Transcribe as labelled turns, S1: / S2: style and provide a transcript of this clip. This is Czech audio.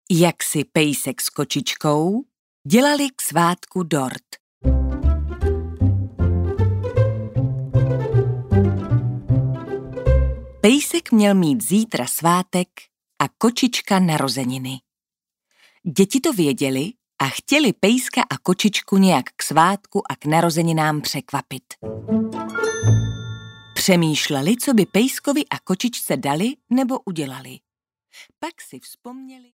S1: Jak si pejsek s kočičkou dělali k svátku dort. Pejsek měl mít zítra svátek a kočička narozeniny. Děti to věděli a chtěli pejska a kočičku nějak k svátku a k narozeninám překvapit. Přemýšleli, co by pejskovi a kočičce dali nebo udělali. Pak si vzpomněli,